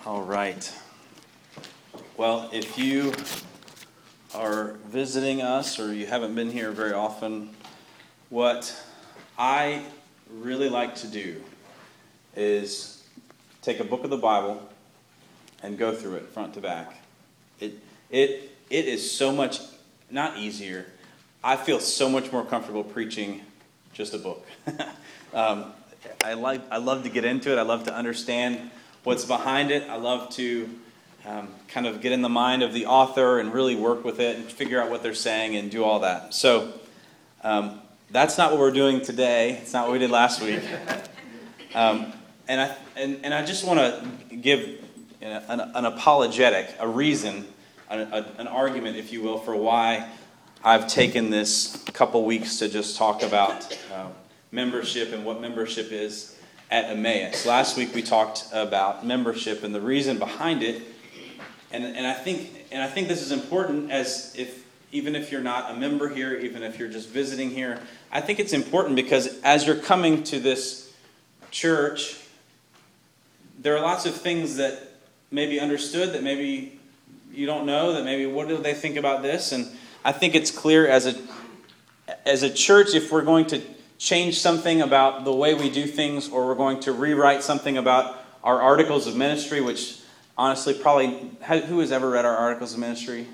All right. Well, if you are visiting us or you haven't been here very often, what I really like to do is take a book of the Bible and go through it front to back. It is so much, not easier. I feel so much more comfortable preaching just a book. I love to get into it. I love to understand what's behind it. I love to kind of get in the mind of the author and really work with it and figure out what they're saying and do all that. So that's not what we're doing today. It's not what we did last week. And I just want to give an apologetic, a reason, an argument, if you will, for why I've taken this couple weeks to just talk about membership and what membership is at Emmaus. Last week we talked about membership and the reason behind it, and I think this is important, even if you're not a member here, even if you're just visiting here. I think it's important because as you're coming to this church, there are lots of things that may be understood that maybe you don't know, that maybe what do they think about this? And I think it's clear as a church, if we're going to change something about the way we do things, or we're going to rewrite something about our articles of ministry, which honestly probably, who has ever read our articles of ministry?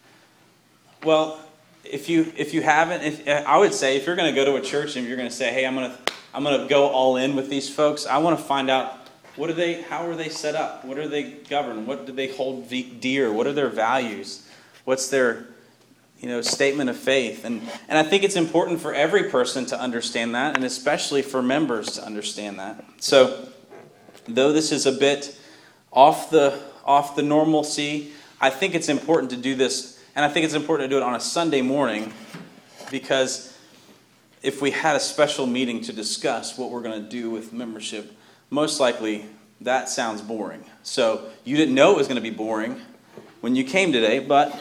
Well, if you haven't, I would say if you're going to go to a church and you're going to say, hey, I'm going to go all in with these folks, I want to find out how are they set up? What are they governed? What do they hold dear? What are their values? What's their statement of faith? And I think it's important for every person to understand that, and especially for members to understand that. So, though this is a bit off the normalcy, I think it's important to do this, and I think it's important to do it on a Sunday morning, because if we had a special meeting to discuss what we're going to do with membership, most likely that sounds boring. So, you didn't know it was going to be boring when you came today, but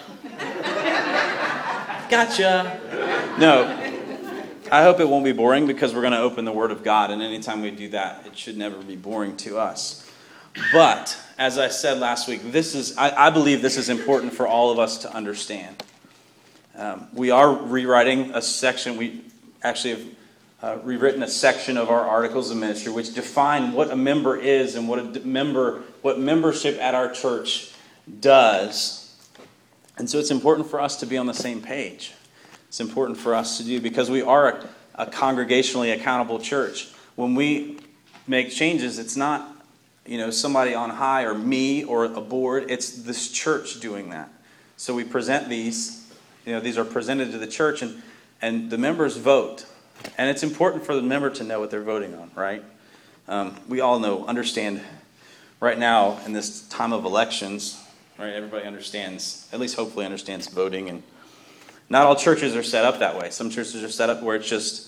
gotcha. No, I hope it won't be boring, because we're going to open the Word of God, and anytime we do that, it should never be boring to us. But, as I said last week, I believe this is important for all of us to understand. We are rewriting a section. We actually have rewritten a section of our articles of ministry which define what a member is and what membership at our church does. And so it's important for us to be on the same page. It's important for us to do, because we are a congregationally accountable church. When we make changes, it's not somebody on high or me or a board. It's this church doing that. So we present these. These are presented to the church, and the members vote. And it's important for the member to know what they're voting on, right? We all understand right now in this time of elections, right? Everybody understands, at least hopefully understands voting, and not all churches are set up that way. Some churches are set up where it's just,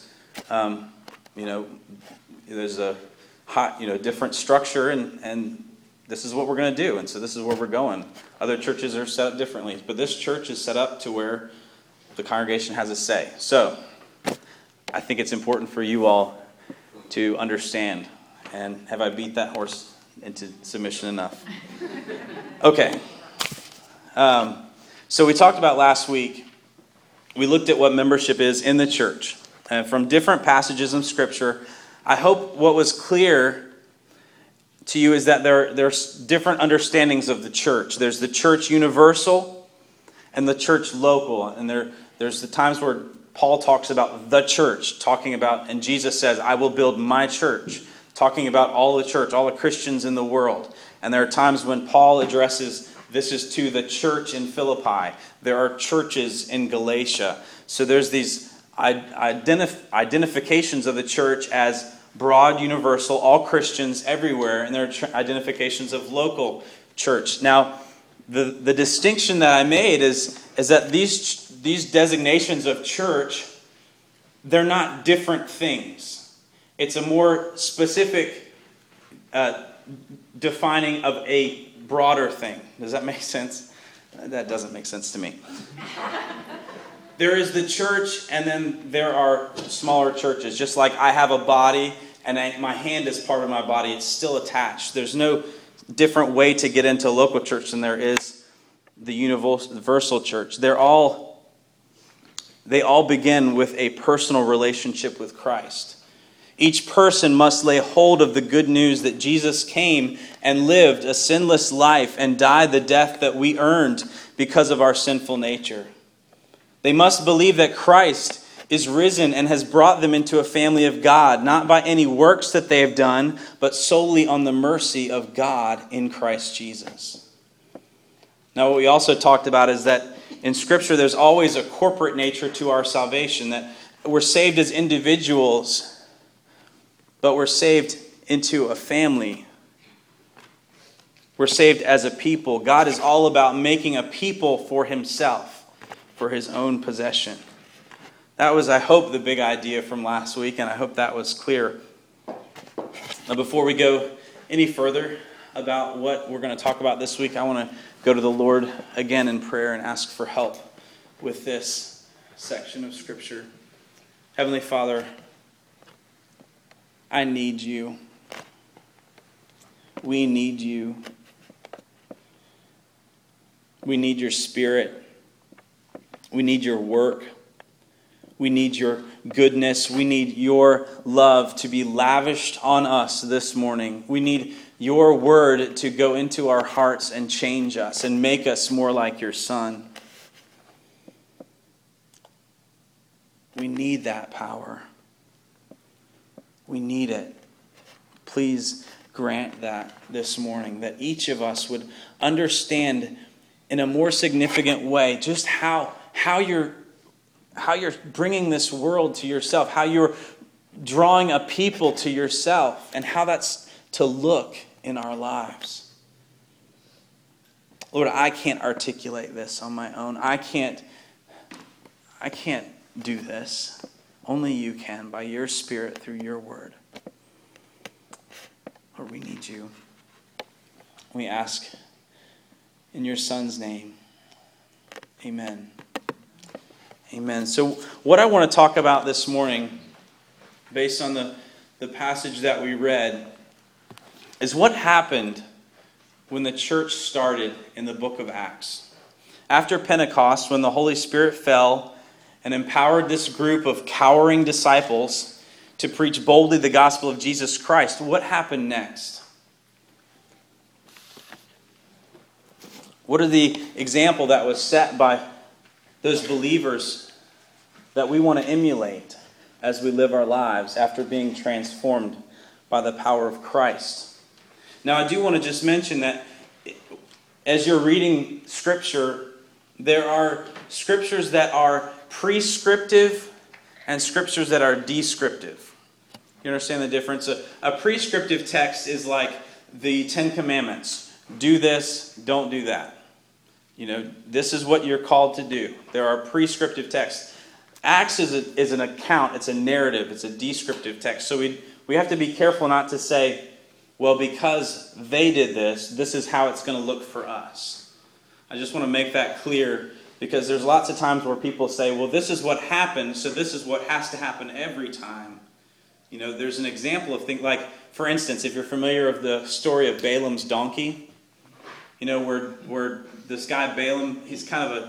there's a hot, different structure, and this is what we're going to do, and so this is where we're going. Other churches are set up differently, but this church is set up to where the congregation has a say. So, I think it's important for you all to understand. And have I beat that horse into submission enough? Okay. So we talked about last week, we looked at what membership is in the church. And from different passages of Scripture, I hope what was clear to you is that there's different understandings of the church. There's the church universal and the church local. And there's the times where Paul talks about the church, and Jesus says, I will build my church, talking about all the church, all the Christians in the world. And there are times when Paul addresses, this is to the church in Philippi. There are churches in Galatia. So there's these identifications of the church as broad, universal, all Christians everywhere, and there are identifications of local church. Now, the distinction that I made is that these designations of church, they're not different things. It's a more specific defining of a broader thing. Does that make sense? That doesn't make sense to me. There is the church, and then there are smaller churches. Just like I have a body, and my hand is part of my body, it's still attached. There's no different way to get into a local church than there is the universal church. They all begin with a personal relationship with Christ. Each person must lay hold of the good news that Jesus came and lived a sinless life and died the death that we earned because of our sinful nature. They must believe that Christ is risen and has brought them into a family of God, not by any works that they have done, but solely on the mercy of God in Christ Jesus. Now, what we also talked about is that in Scripture, there's always a corporate nature to our salvation, that we're saved as individuals, but we're saved into a family. We're saved as a people. God is all about making a people for himself, for his own possession. That was, I hope, the big idea from last week, and I hope that was clear. Now, before we go any further about what we're going to talk about this week, I want to go to the Lord again in prayer and ask for help with this section of Scripture. Heavenly Father, I need you. We need you. We need your Spirit. We need your work. We need your goodness. We need your love to be lavished on us this morning. We need your word to go into our hearts and change us and make us more like your Son. We need that power. We need it. Please grant that this morning, that each of us would understand in a more significant way just how you're bringing this world to yourself, how you're drawing a people to yourself, and how that's to look in our lives. Lord, I can't articulate this on my own. I can't do this. Only you can, by your Spirit, through your word. Lord, we need you. We ask in your Son's name. Amen. Amen. So what I want to talk about this morning, based on the passage that we read, is what happened when the church started in the book of Acts. After Pentecost, when the Holy Spirit fell and empowered this group of cowering disciples to preach boldly the gospel of Jesus Christ, what happened next? What are the example that was set by those believers that we want to emulate as we live our lives after being transformed by the power of Christ? Now, I do want to just mention that as you're reading Scripture, there are Scriptures that are prescriptive and Scriptures that are descriptive. You understand the difference? A prescriptive text is like the Ten Commandments. Do this, don't do that. You know, this is what you're called to do. There are prescriptive texts. Acts is an account, it's a narrative, it's a descriptive text. So we have to be careful not to say, well, because they did this, this is how it's going to look for us. I just want to make that clear, because there's lots of times where people say, well, this is what happened, so this is what has to happen every time. You know, there's an example of things like, for instance, if you're familiar with the story of Balaam's donkey, you know, where this guy Balaam, he's kind of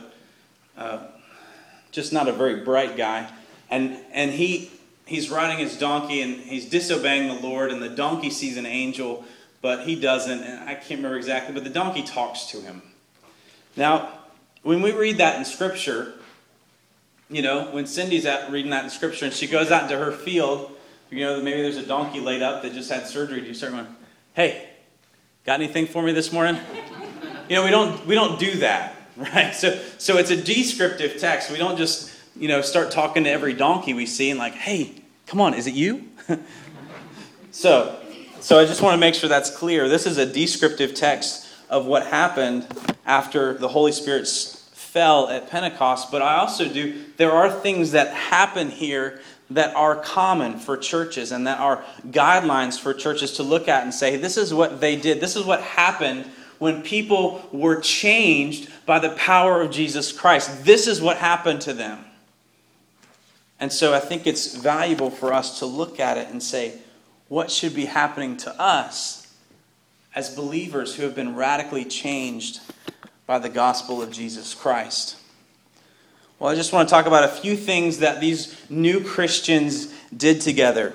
just not a very bright guy, and he's riding his donkey and he's disobeying the Lord, and the donkey sees an angel, but he doesn't, and I can't remember exactly, but the donkey talks to him. Now, when we read that in Scripture, you know, when Cindy's reading that in Scripture and she goes out into her field, you know, maybe there's a donkey laid up that just had surgery, you start going, hey, got anything for me this morning? You know, we don't do that, right? So it's a descriptive text. We don't just, you know, start talking to every donkey we see and like, hey, come on, is it you? So I just want to make sure that's clear. This is a descriptive text of what happened after the Holy Spirit fell at Pentecost. But I also there are things that happen here that are common for churches and that are guidelines for churches to look at and say, this is what they did. This is what happened when people were changed by the power of Jesus Christ. This is what happened to them. And so I think it's valuable for us to look at it and say, what should be happening to us as believers who have been radically changed by the gospel of Jesus Christ. Well, I just want to talk about a few things that these new Christians did together.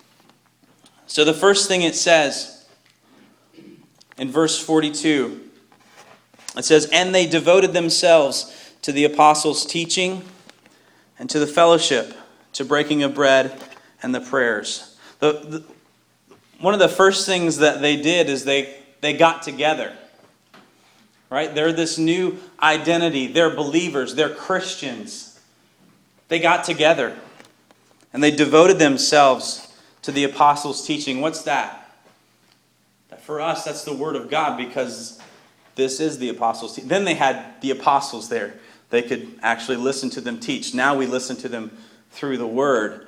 So the first thing it says in verse 42, it says, "And they devoted themselves to the apostles' teaching and to the fellowship, to breaking of bread and the prayers." One of the first things that they did is they got together. Right? They're this new identity. They're believers. They're Christians. They got together. And they devoted themselves to the apostles' teaching. What's that? For us, that's the Word of God, because this is the apostles' teaching. Then they had the apostles there. They could actually listen to them teach. Now we listen to them through the Word.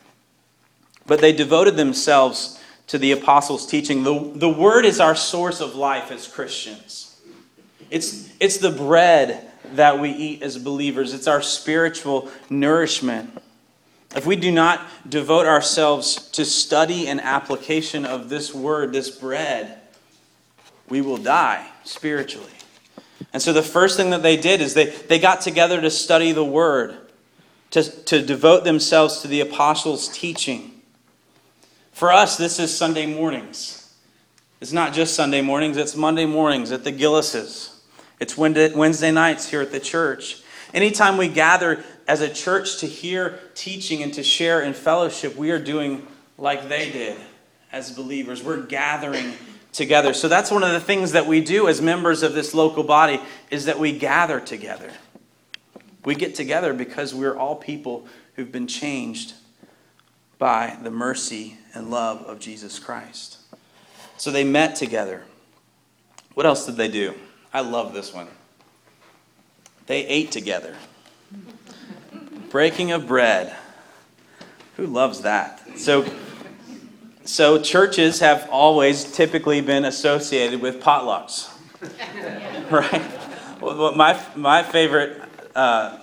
But they devoted themselves to the apostles' teaching. The Word is our source of life as Christians. It's the bread that we eat as believers. It's our spiritual nourishment. If we do not devote ourselves to study and application of this word, this bread, we will die spiritually. And so the first thing that they did is they got together to study the word, to devote themselves to the apostles' teaching. For us, this is Sunday mornings. It's not just Sunday mornings, it's Monday mornings at the Gillises. It's Wednesday nights here at the church. Anytime we gather as a church to hear teaching and to share in fellowship, we are doing like they did as believers. We're gathering together. So that's one of the things that we do as members of this local body, is that we gather together. We get together because we're all people who've been changed by the mercy and love of Jesus Christ. So they met together. What else did they do? I love this one. They ate together. Breaking of bread. Who loves that? So churches have always typically been associated with potlucks. Right? Well, my favorite, I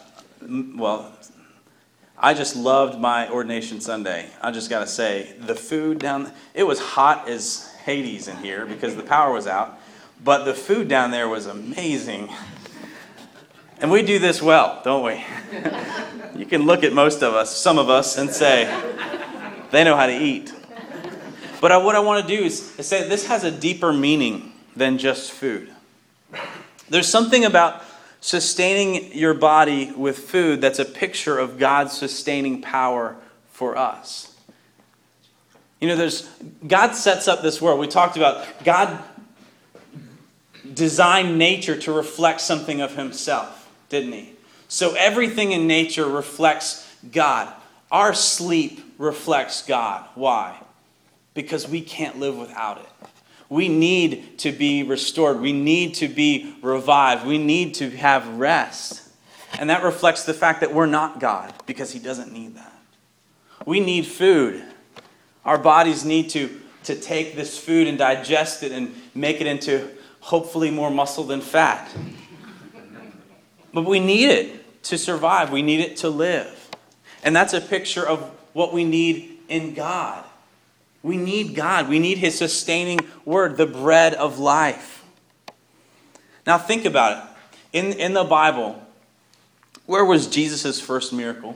just loved my ordination Sunday. I just got to say, the food down, it was hot as Hades in here because the power was out. But the food down there was amazing. And we do this well, don't we? You can look at some of us, and say, they know how to eat. But what I want to do is say this has a deeper meaning than just food. There's something about sustaining your body with food that's a picture of God's sustaining power for us. You know, God sets up this world. We talked about God designed nature to reflect something of himself, didn't he? So everything in nature reflects God. Our sleep reflects God. Why? Because we can't live without it. We need to be restored. We need to be revived. We need to have rest. And that reflects the fact that we're not God, because he doesn't need that. We need food. Our bodies need to take this food and digest it and make it into hopefully more muscle than fat. But we need it to survive. We need it to live. And that's a picture of what we need in God. We need God. We need his sustaining word, the bread of life. Now think about it. In the Bible, where was Jesus' first miracle?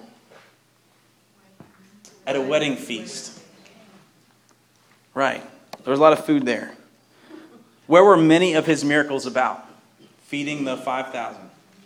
At a wedding feast. Right. There was a lot of food there. Where were many of his miracles about? Feeding the 5,000.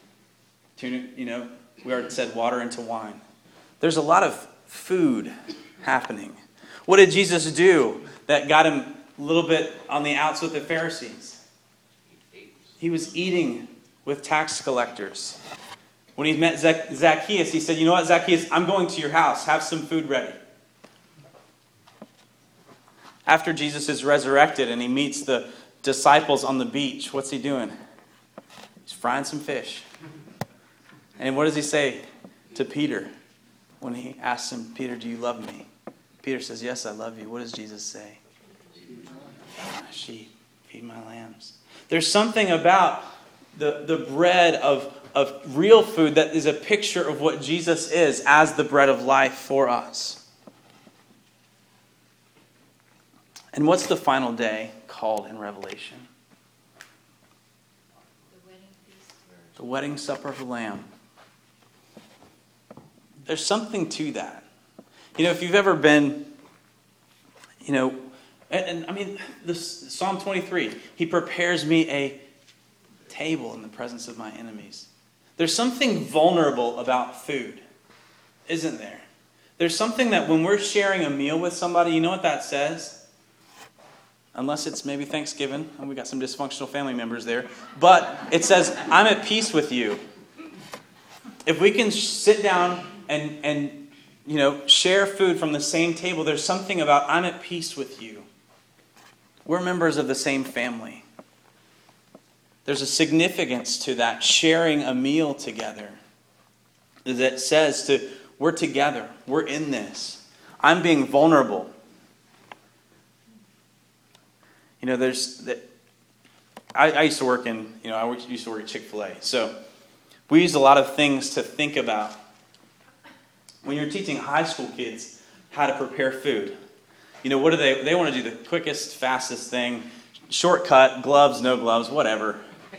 We already said water into wine. There's a lot of food happening. What did Jesus do that got him a little bit on the outs with the Pharisees? He was eating with tax collectors. When he met Zacchaeus, he said, "You know what, Zacchaeus, I'm going to your house. Have some food ready." After Jesus is resurrected and he meets the disciples on the beach, what's he doing? He's frying some fish. And what does he say to Peter when he asks him, "Peter, do you love me?" Peter says, "Yes, I love you." What does Jesus say? "Feed my sheep, feed my lambs." There's something about the bread of real food that is a picture of what Jesus is as the bread of life for us. And what's the final day called in Revelation? The wedding supper of the Lamb. There's something to that. If you've ever been, and I mean, this Psalm 23, he prepares me a table in the presence of my enemies. There's something vulnerable about food, isn't there? There's something that when we're sharing a meal with somebody, you know what that says? Unless it's maybe Thanksgiving, and we got some dysfunctional family members there. But it says, I'm at peace with you. If we can sit down and share food from the same table, there's something about I'm at peace with you. We're members of the same family. There's a significance to that, sharing a meal together. That says we're together, we're in this. I'm being vulnerable. I used to work at Chick-fil-A. So we used a lot of things to think about when you're teaching high school kids how to prepare food. What do they want to do? The quickest, fastest thing, shortcut, gloves, no gloves, whatever.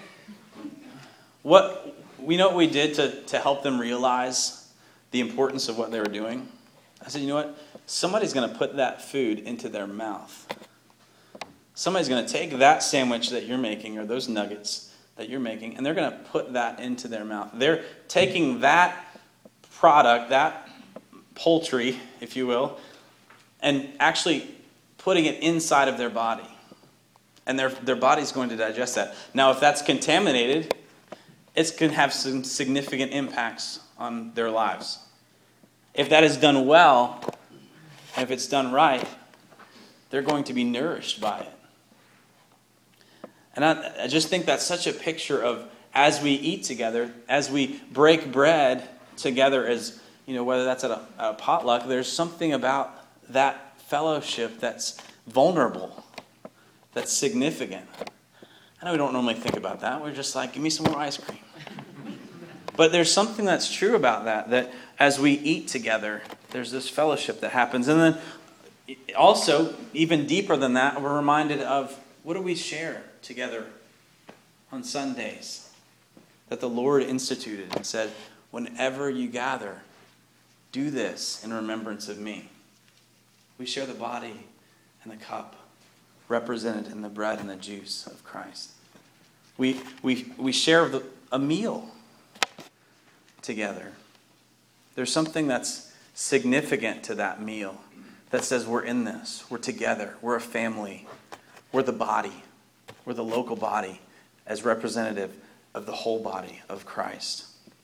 What we did to help them realize the importance of what they were doing? I said, you know what? Somebody's going to put that food into their mouth. Somebody's going to take that sandwich that you're making or those nuggets that you're making, and they're going to put that into their mouth. They're taking that product, that poultry, if you will, and actually putting it inside of their body. And their body's going to digest that. Now, if that's contaminated, it's going to have some significant impacts on their lives. If that is done well, and if it's done right, they're going to be nourished by it. And I just think that's such a picture of as we eat together, as we break bread together, as whether that's at a potluck, there's something about that fellowship that's vulnerable, that's significant. I know we don't normally think about that. We're just like, give me some more ice cream. But there's something that's true about that as we eat together, there's this fellowship that happens. And then also, even deeper than that, we're reminded of what do we share together on Sundays that the Lord instituted and said, whenever you gather, do this in remembrance of me. We share the body and the cup represented in the bread and the juice of Christ. We share a meal together. There's something that's significant to that meal that says we're in this, we're together, we're a family, we're the body, we're the local body as representative of the whole body of Christ.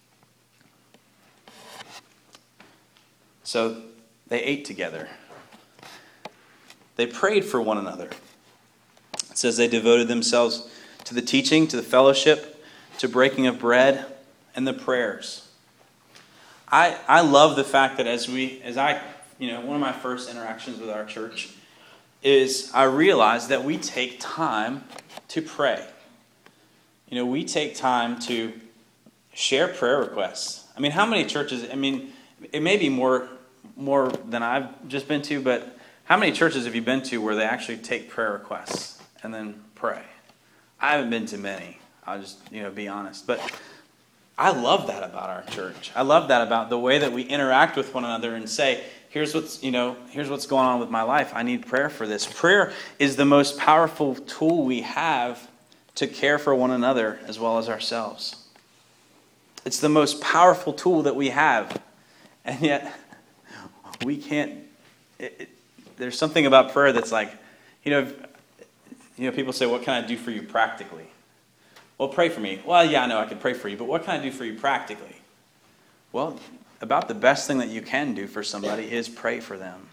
So they ate together. They prayed for one another. It says they devoted themselves to the teaching, to the fellowship, to breaking of bread, and the prayers. I love the fact that as I one of my first interactions with our church is I realized that we take time to pray. We take time to share prayer requests. I mean, how many churches, it may be more than I've just been to, but how many churches have you been to where they actually take prayer requests and then pray? I haven't been to many. I'll just, be honest. But I love that about our church. I love that about the way that we interact with one another and say, here's what's going on with my life. I need prayer for this. Prayer is the most powerful tool we have to care for one another as well as ourselves. It's the most powerful tool that we have. And yet, we can't... there's something about prayer that's like, people say, what can I do for you practically? Well, pray for me. Well, yeah, I know I can pray for you, but what can I do for you practically? Well, about the best thing that you can do for somebody is pray for them.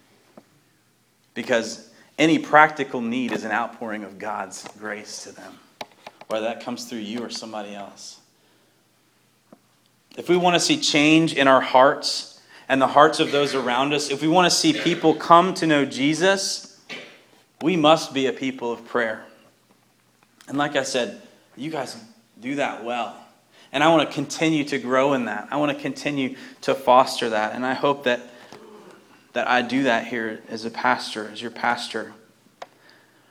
Because any practical need is an outpouring of God's grace to them, whether that comes through you or somebody else. If we want to see change in our hearts and the hearts of those around us, if we want to see people come to know Jesus, we must be a people of prayer. And like I said, you guys do that well. And I want to continue to grow in that. I want to continue to foster that. And I hope that I do that here as a pastor, as your pastor.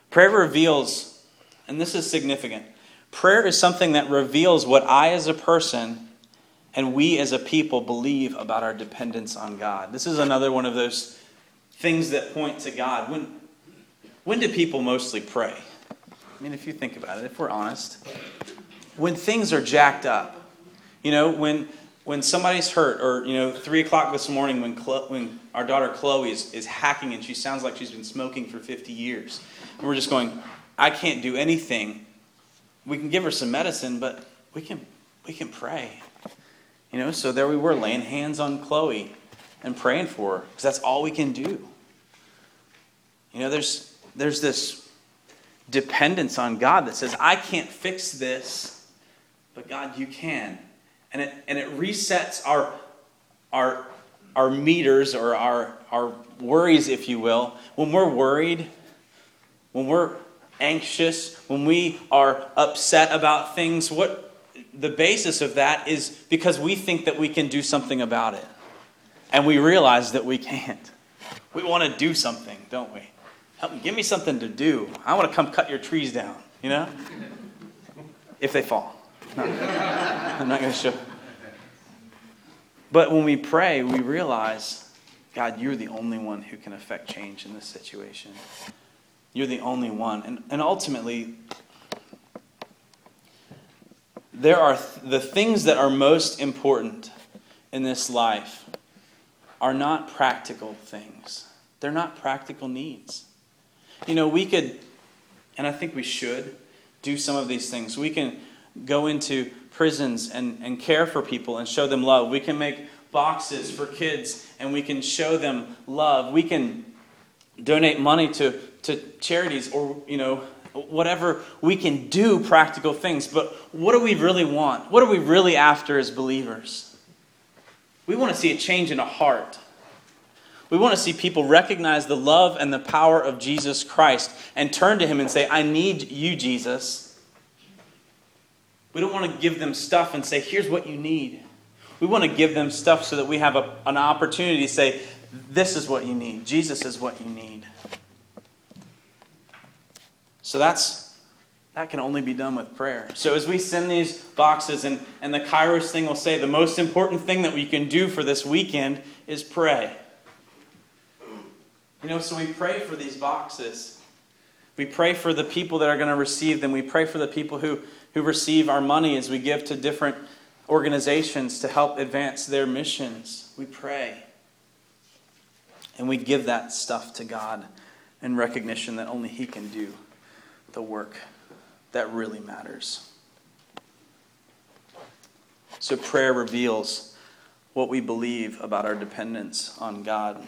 Prayer reveals, and this is significant, prayer is something that reveals what I as a person and we as a people believe about our dependence on God. This is another one of those things that point to God. When do people mostly pray? I mean, if you think about it, if we're honest, when things are jacked up, when somebody's hurt, or 3 o'clock this morning when our daughter Chloe is hacking and she sounds like she's been smoking for 50 years, and we're just going, I can't do anything. We can give her some medicine, but we can pray. So there we were, laying hands on Chloe and praying for her, because that's all we can do. There's this dependence on God that says, I can't fix this, but God, you can. And it resets our meters, or our worries, if you will. When we're worried, when we're anxious, when we are upset about things, the basis of that is because we think that we can do something about it. And we realize that we can't. We want to do something, don't we? Give me something to do. I want to come cut your trees down, If they fall. No, I'm not going to show. But when we pray, we realize, God, you're the only one who can affect change in this situation. You're the only one. And ultimately, there are the things that are most important in this life are not practical things. They're not practical needs. We could, and I think we should, do some of these things. We can go into prisons and care for people and show them love. We can make boxes for kids and we can show them love. We can donate money to charities, or, whatever. We can do practical things. But what do we really want? What are we really after as believers? We want to see a change in a heart. We want to see people recognize the love and the power of Jesus Christ and turn to Him and say, I need you, Jesus. We don't want to give them stuff and say, here's what you need. We want to give them stuff so that we have an opportunity to say, this is what you need. Jesus is what you need. So that can only be done with prayer. So as we send these boxes, and the Kairos thing will say, the most important thing that we can do for this weekend is pray. So we pray for these boxes. We pray for the people that are going to receive them. We pray for the people who receive our money as we give to different organizations to help advance their missions. We pray. And we give that stuff to God in recognition that only He can do the work that really matters. So prayer reveals what we believe about our dependence on God.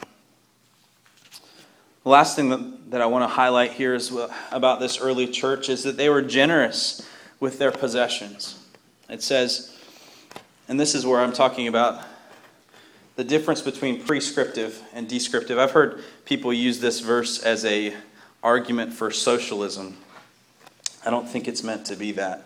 The last thing that I want to highlight here is about this early church is that they were generous with their possessions. It says, and this is where I'm talking about the difference between prescriptive and descriptive. I've heard people use this verse as an argument for socialism. I don't think it's meant to be that.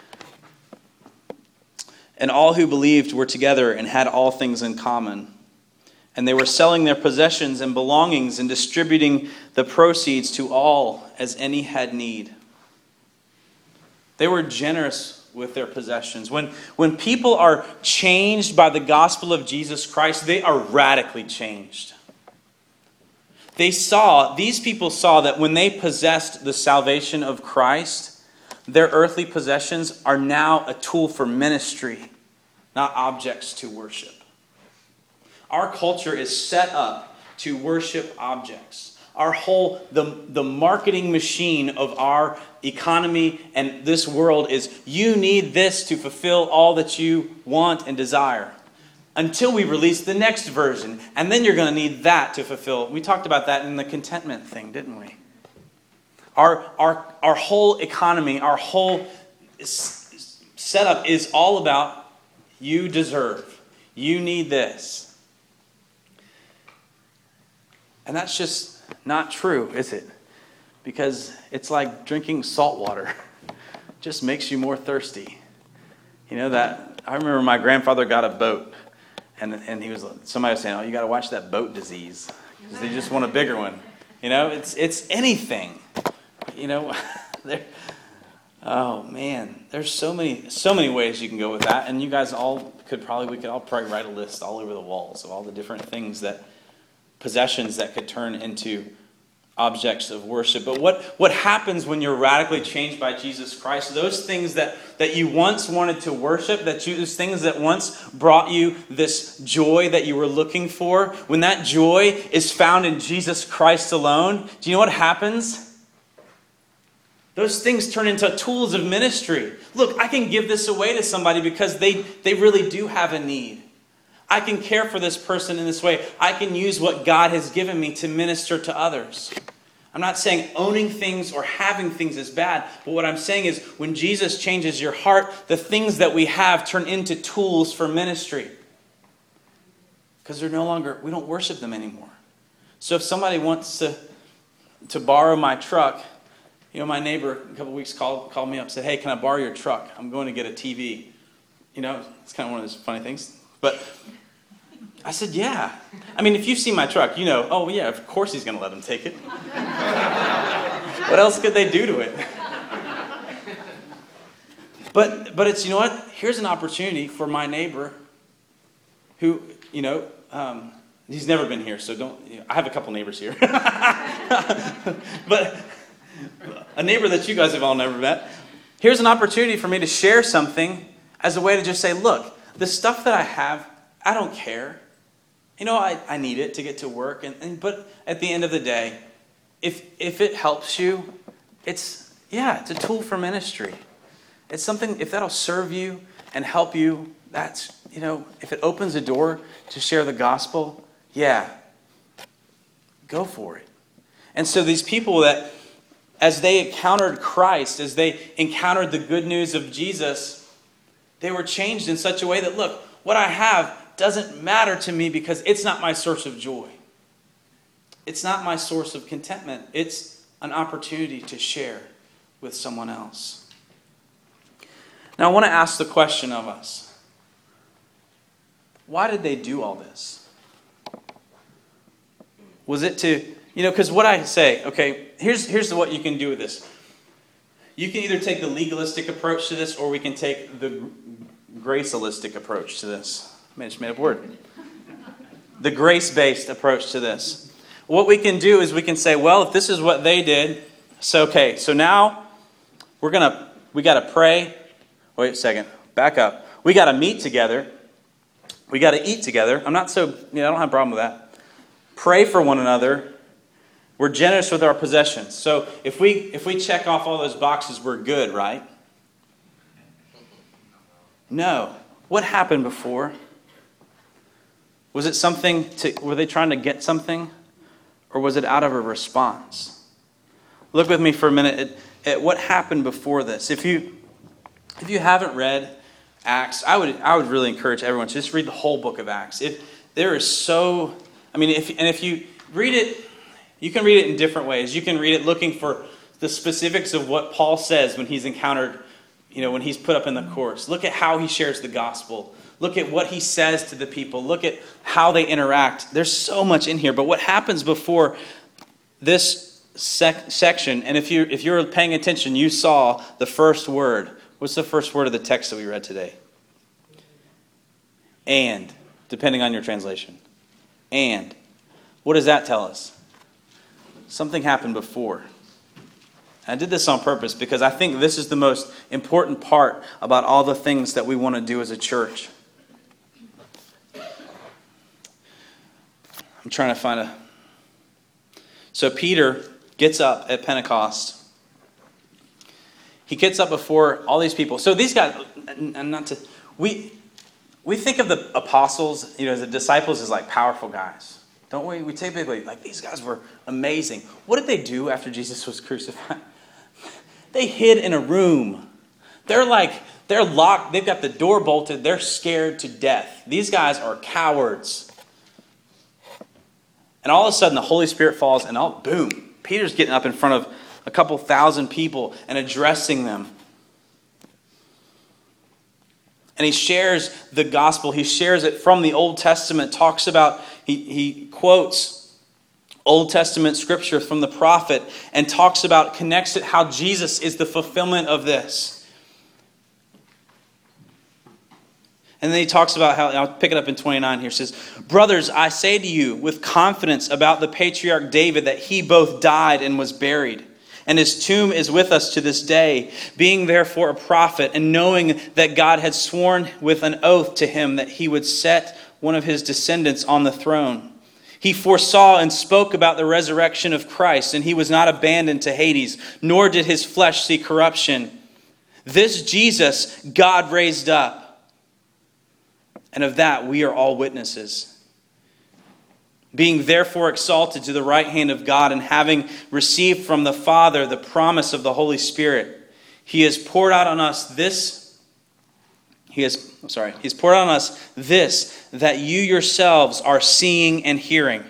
And all who believed were together and had all things in common. And they were selling their possessions and belongings and distributing the proceeds to all as any had need. They were generous with their possessions. When people are changed by the gospel of Jesus Christ, they are radically changed. These people saw that when they possessed the salvation of Christ, their earthly possessions are now a tool for ministry, not objects to worship. Our culture is set up to worship objects. The marketing machine of our economy and this world is, you need this to fulfill all that you want and desire. Until we release the next version. And then you're going to need that to fulfill. We talked about that in the contentment thing, didn't we? Our whole economy, our whole setup is all about, you deserve. You need this. And that's just not true, is it? Because it's like drinking salt water. It just makes you more thirsty. That I remember my grandfather got a boat, and somebody was saying, "Oh, you got to watch that boat disease because they just want a bigger one." It's anything. there. Oh man, there's so many ways you can go with that, and you guys we could all probably write a list all over the walls of all the different things possessions that could turn into objects of worship. But what happens when you're radically changed by Jesus Christ? Those things that you once wanted to worship, those things that once brought you this joy that you were looking for, when that joy is found in Jesus Christ alone, do you know what happens? Those things turn into tools of ministry. Look, I can give this away to somebody because they really do have a need. I can care for this person in this way. I can use what God has given me to minister to others. I'm not saying owning things or having things is bad, but what I'm saying is when Jesus changes your heart, the things that we have turn into tools for ministry. Because we don't worship them anymore. So if somebody wants to borrow my truck, my neighbor a couple of weeks called me up and said, "Hey, can I borrow your truck? I'm going to get a TV." It's kind of one of those funny things. But I said, "Yeah." I mean, if you've seen my truck, oh yeah, of course he's going to let him take it. What else could they do to it? But it's, here's an opportunity for my neighbor who, he's never been here, so don't, I have a couple neighbors here. But a neighbor that you guys have all never met. Here's an opportunity for me to share something as a way to just say, look, the stuff that I have, I don't care. I need it to get to work. But at the end of the day, if it helps you, it's a tool for ministry. It's something, if that'll serve you and help you, that's, if it opens a door to share the gospel, go for it. And so these people that, as they encountered Christ, as they encountered the good news of Jesus, they were changed in such a way that, look, what I have doesn't matter to me because it's not my source of joy. It's not my source of contentment. It's an opportunity to share with someone else. Now I want to ask the question of us. Why did they do all this? Was it to, because what I say, okay, here's what you can do with this. You can either take the legalistic approach to this, or we can take the gracealistic approach to this. I just made up a word. The grace-based approach to this. What we can do is we can say, well, if this is what they did, so now we got to pray. Wait a second, back up. We got to meet together. We got to eat together. I don't have a problem with that. Pray for one another. We're generous with our possessions. So if we check off all those boxes, we're good, right? No. What happened before? Was it were they trying to get something? Or was it out of a response? Look with me for a minute at what happened before this. If you haven't read Acts, I would really encourage everyone to just read the whole book of Acts. If you read it, you can read it in different ways. You can read it looking for the specifics of what Paul says when he's encountered, when he's put up in the course. Look at how he shares the gospel. Look at what he says to the people. Look at how they interact. There's so much in here. But what happens before this section, and if you're paying attention, you saw the first word. What's the first word of the text that we read today? And, depending on your translation. And. What does that tell us? Something happened before. And I did this on purpose because I think this is the most important part about all the things that we want to do as a church. I'm trying to find So Peter gets up at Pentecost. He gets up before all these people. So these guys, we think of the apostles, the disciples as like powerful guys. Don't we? We typically, these guys were amazing. What did they do after Jesus was crucified? They hid in a room. They're locked. They've got the door bolted. They're scared to death. These guys are cowards. And all of a sudden, the Holy Spirit falls, and boom, Peter's getting up in front of a couple thousand people and addressing them. And he shares the gospel. He shares it from the Old Testament. Talks about, he quotes Old Testament scripture from the prophet and connects it how Jesus is the fulfillment of this. And then he talks about how, I'll pick it up in 29 here, it says, "Brothers, I say to you with confidence about the patriarch David that he both died and was buried. And his tomb is with us to this day, being therefore a prophet, and knowing that God had sworn with an oath to him that he would set one of his descendants on the throne. He foresaw and spoke about the resurrection of Christ, and he was not abandoned to Hades, nor did his flesh see corruption. This Jesus God raised up, and of that we are all witnesses. Being therefore exalted to the right hand of God, and having received from the Father the promise of the Holy Spirit, He has poured out on us this, that you yourselves are seeing and hearing."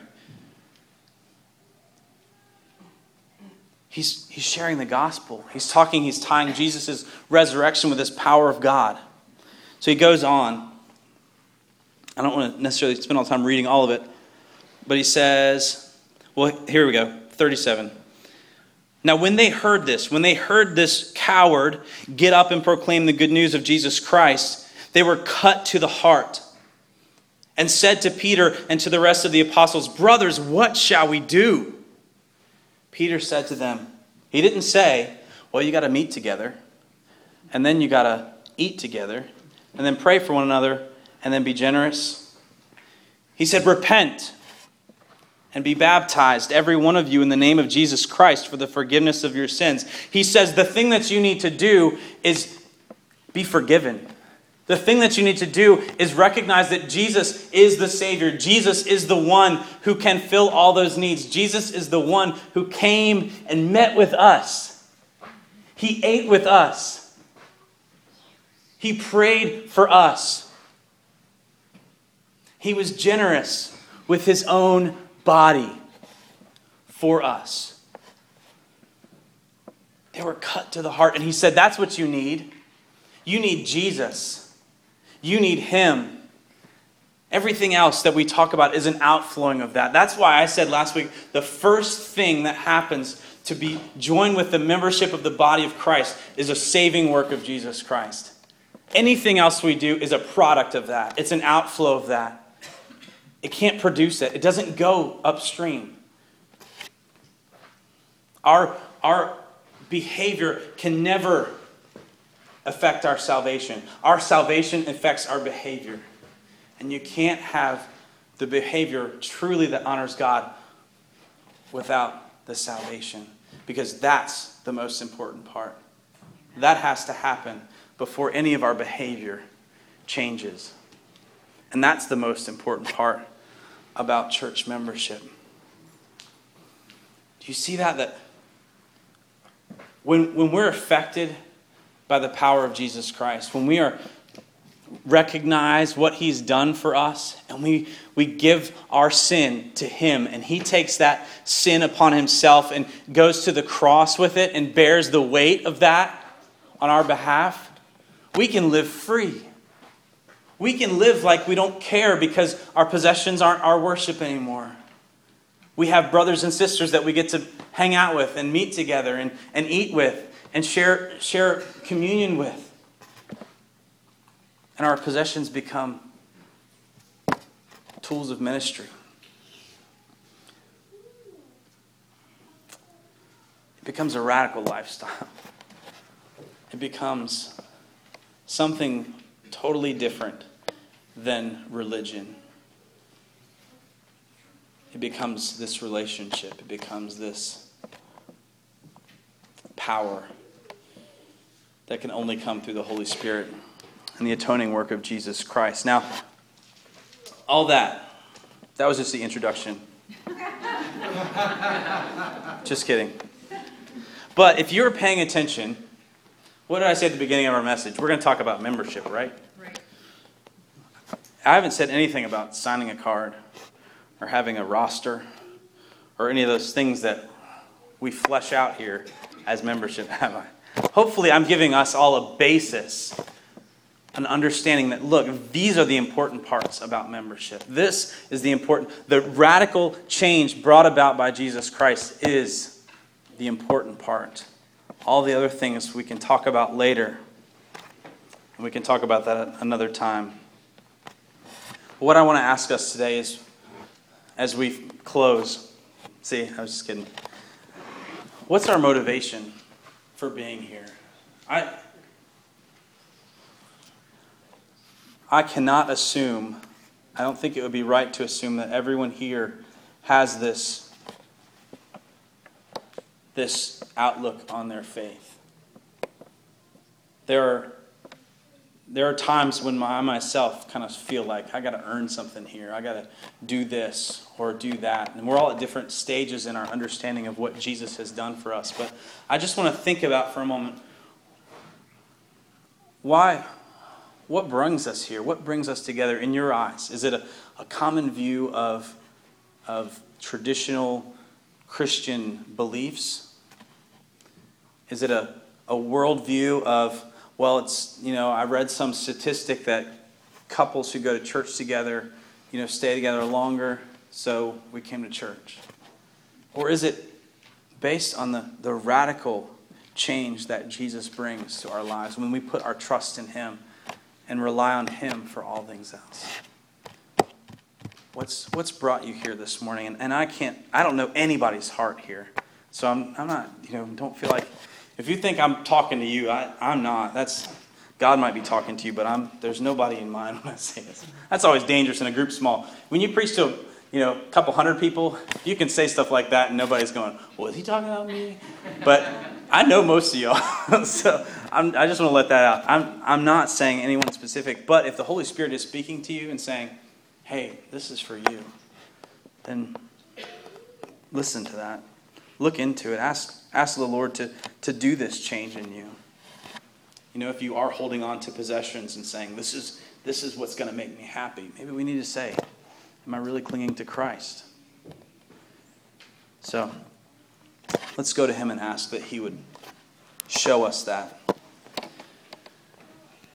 He's sharing the gospel. He's tying Jesus' resurrection with this power of God. So he goes on. I don't want to necessarily spend all the time reading all of it. But he says, well, here we go, 37. "Now when they heard this coward get up and proclaim the good news of Jesus Christ, they were cut to the heart and said to Peter and to the rest of the apostles, 'Brothers, what shall we do?' Peter said to them," he didn't say, "Well, you got to meet together, and then you got to eat together, and then pray for one another, and then be generous." He said, "Repent and be baptized, every one of you, in the name of Jesus Christ for the forgiveness of your sins." He says the thing that you need to do is be forgiven. The thing that you need to do is recognize that Jesus is the Savior. Jesus is the one who can fill all those needs. Jesus is the one who came and met with us. He ate with us. He prayed for us. He was generous with his own body for us. They were cut to the heart. And he said, that's what you need. You need Jesus. You need him. Everything else that we talk about is an outflowing of that. That's why I said last week, the first thing that happens to be joined with the membership of the body of Christ is a saving work of Jesus Christ. Anything else we do is a product of that. It's an outflow of that. It can't produce it. It doesn't go upstream. Our behavior can never affect our salvation. Our salvation affects our behavior. And you can't have the behavior truly that honors God without the salvation. Because that's the most important part. That has to happen before any of our behavior changes. And that's the most important part about church membership. Do you see that? That when we're affected by the power of Jesus Christ, when we recognize what he's done for us, and we give our sin to him, and he takes that sin upon himself and goes to the cross with it and bears the weight of that on our behalf, we can live free. We can live like we don't care because our possessions aren't our worship anymore. We have brothers and sisters that we get to hang out with and meet together and eat with and share communion with. And our possessions become tools of ministry. It becomes a radical lifestyle. It becomes something totally different than religion. It becomes this relationship. It becomes this power that can only come through the Holy Spirit and the atoning work of Jesus Christ. Now, all that was just the introduction. Just kidding. But if you're paying attention, what did I say at the beginning of our message? We're going to talk about membership, right? Right. I haven't said anything about signing a card or having a roster or any of those things that we flesh out here as membership, have I? Hopefully I'm giving us all a basis an understanding that, look, these are the important parts about membership. This is the radical change brought about by Jesus Christ is the important part. All the other things we can talk about later. And we can talk about that at another time. What I want to ask us today is, as we close, see, I was just kidding. What's our motivation for being here? I cannot assume, I don't think it would be right to assume that everyone here has this outlook on their faith. There are times when I myself kind of feel like I got to earn something here. I got to do this or do that. And we're all at different stages in our understanding of what Jesus has done for us. But I just want to think about for a moment, what brings us here? What brings us together in your eyes? Is it a common view of traditional Christian beliefs? Is it a worldview of, well, it's, I read some statistic that couples who go to church together, stay together longer, so we came to church? Or is it based on the radical change that Jesus brings to our lives when we put our trust in Him and rely on Him for all things else? What's brought you here this morning? And I don't know anybody's heart here. So I'm not, don't feel like, if you think I'm talking to you, I'm not. God might be talking to you, but there's nobody in mind when I say this. That's always dangerous in a group small. When you preach to a couple hundred people, you can say stuff like that and nobody's going, well, is he talking about me? But I know most of y'all, so I just want to let that out. I'm not saying anyone specific, but if the Holy Spirit is speaking to you and saying, hey, this is for you, then listen to that. Look into it. Ask the Lord to do this change in you. If you are holding on to possessions and saying, this is what's going to make me happy, maybe we need to say, am I really clinging to Christ? So let's go to Him and ask that He would show us that.